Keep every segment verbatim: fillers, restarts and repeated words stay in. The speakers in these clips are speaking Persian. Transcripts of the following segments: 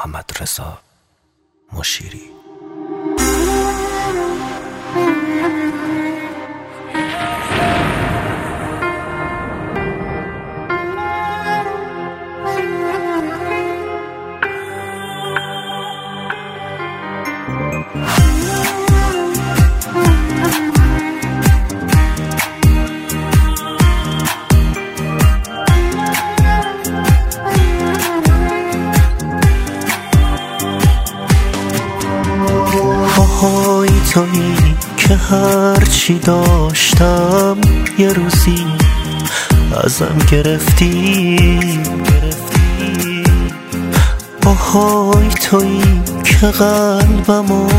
محمدرضا مشیری. های تویی که هرچی داشتم یه روزی ازم گرفتی، باهای تویی که قلبمو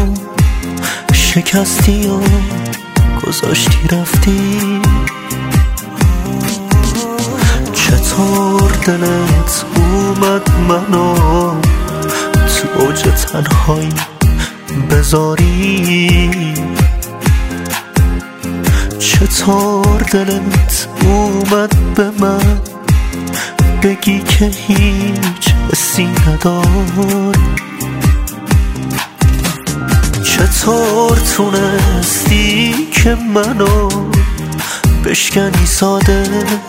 شکستی و گذاشتی رفتی. چطور دلت اومد منو تو اوج تنهایی بذاری؟ چطور دلت اومد به من بگی که هیچ حسی نداری؟ چطور تونستی که منو بشکنی ساده؟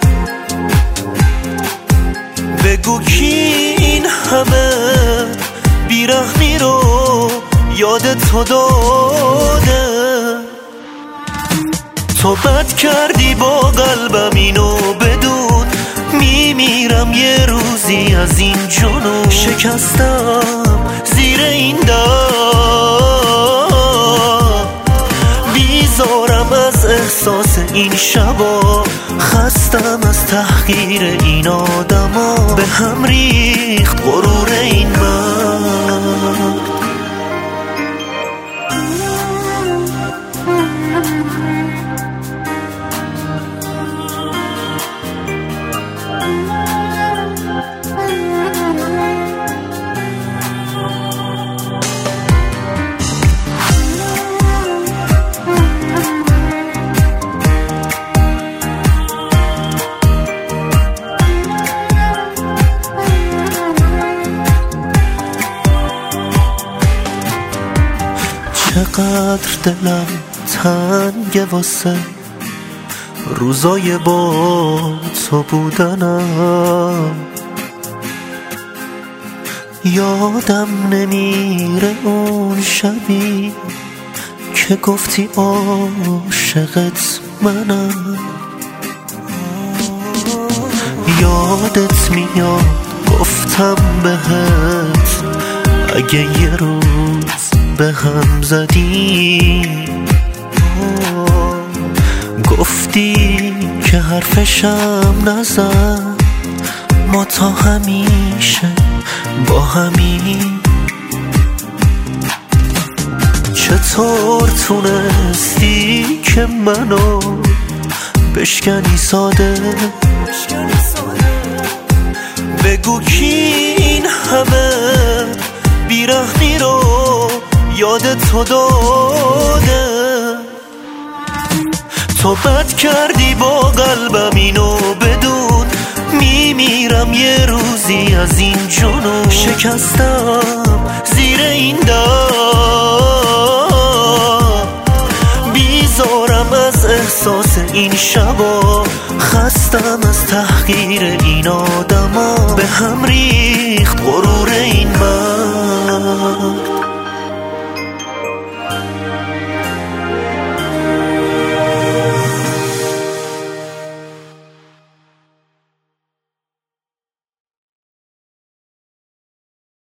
بگو کی این همه بیرحمی رو یاد تو داده؟ تو بد کردی با قلبم اینو بدون، میمیرم یه روزی از این جنون. شکستم زیر این دار، بیزارم از احساس این شبا، خستم از تحقیر این آدما، به هم ریخت غرور این مرد. چقدر دلم تنگه واسه روزای با تو بودنم، یادم نمیره اون شبی که گفتی عاشقت منم. یادت میاد گفتم بهت اگه یه روز به هم زدی، گفتی که حرفشم نزن، ما تا همیشه با همین. چطور تونستی که منو بشکنی ساده؟ بگو کی این همه بیرحمی رو یاد تو داده؟ تو بد کردی با قلبم اینو بدون، میمیرم یه روزی از این جنون. شکستم زیر این دار، بیزارم از احساس این شبا، خستم از تحقیر این آدما، به هم ریخت غرور این